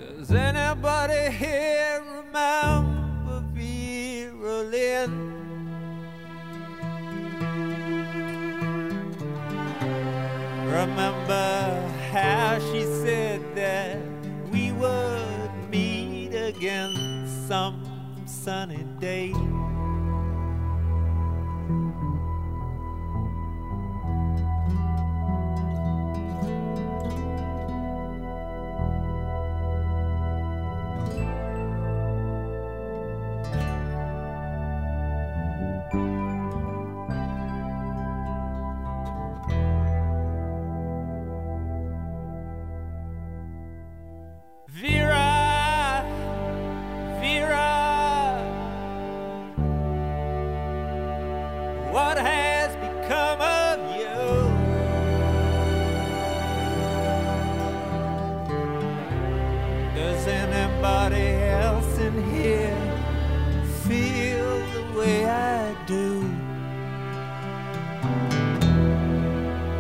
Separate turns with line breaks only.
Does anybody here remember Vera Lynn? Remember how she said that we would meet again some sunny day?